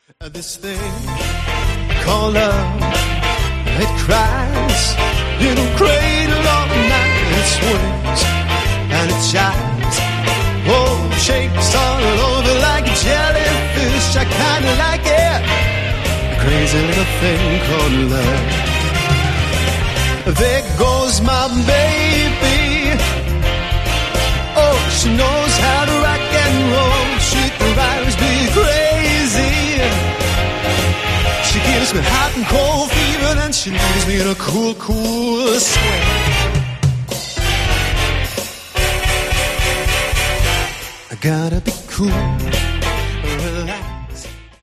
This thing called love, it cries in a cradle all night. It swings and it chimes, oh, shakes all over like a jellyfish. I kinda like it, a crazy little thing called love. There goes my baby, oh, she knows how to rock and roll. She drives me crazy. She gives me hot and cold fever, and she leaves me in a cool, cool sweat. I gotta be cool.